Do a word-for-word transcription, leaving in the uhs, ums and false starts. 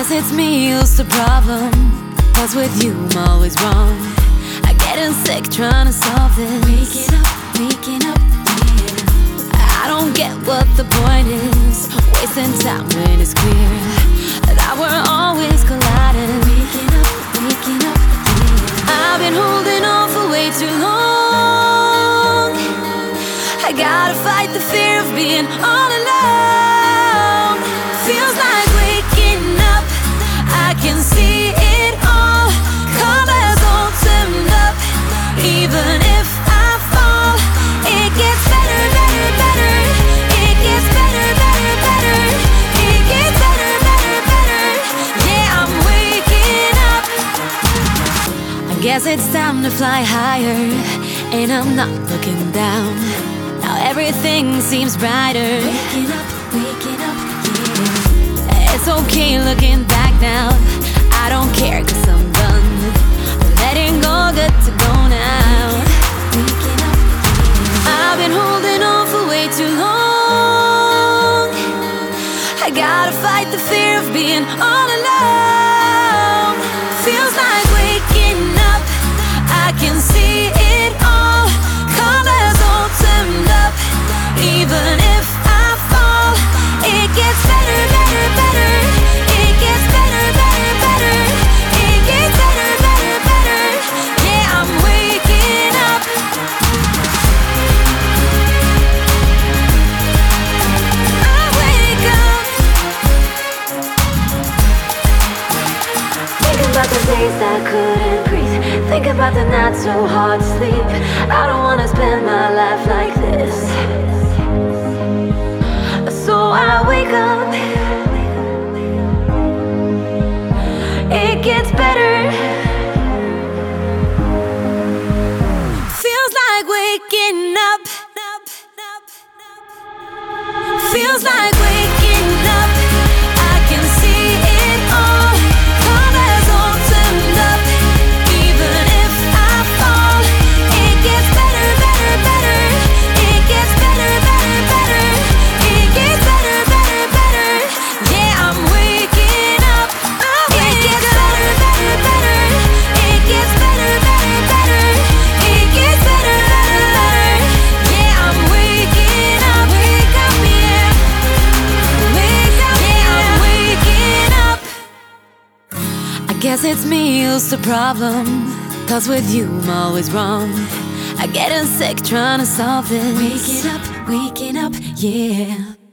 guess it's me who's the problem, 'cause with you I'm always wrong. I'm getting sick trying to solve this. Waking up, waking up, yeah. I don't get what the point is, wasting time when it's clear that we're always colliding. Waking up, waking up, yeah. I've been holding on for way too long. I gotta fight the fear of being all alone. Feels like waking up, I can see it all. Colors all turned up, even if I fall. It gets better, better, better. It gets better, better, better. It gets better, better, better. Yeah, I'm waking up. I guess it's time to fly higher, and I'm not looking down. Now everything seems brighter. Waking up, waking up, yeah. It's okay looking back now. I don't care 'cause I'm done. I'm letting go, good to go now. Waking up, yeah. I've been holding on for way too long. I gotta fight the fear of being all alone. Feels like waking up, I can see it all. Colors all turned up, even if I fall. It gets better, better, better. It gets better, better, better. It gets better, better, better. Yeah, I'm waking up. I wake up. Think about the days I couldn't breathe. Think about the nights so hard to sleep. I don't wanna spend my life like this. So I wake up. It gets better. Feels like waking up. Feels like waking up. I can see it all. Colors all turned up, even if I fall. It gets better, better, better. It gets better, better, better. It gets better, better, better. Yeah, I'm waking up. It gets better, better, better. It gets better, better, better. It gets better, better, better. Yeah, I'm waking up. Wake up, yeah. Wake up, yeah, I'm waking up. I guess it's me who's the problem, 'cause with you I'm always wrong. I'm getting sick trying to solve this. Waking up, waking up, yeah.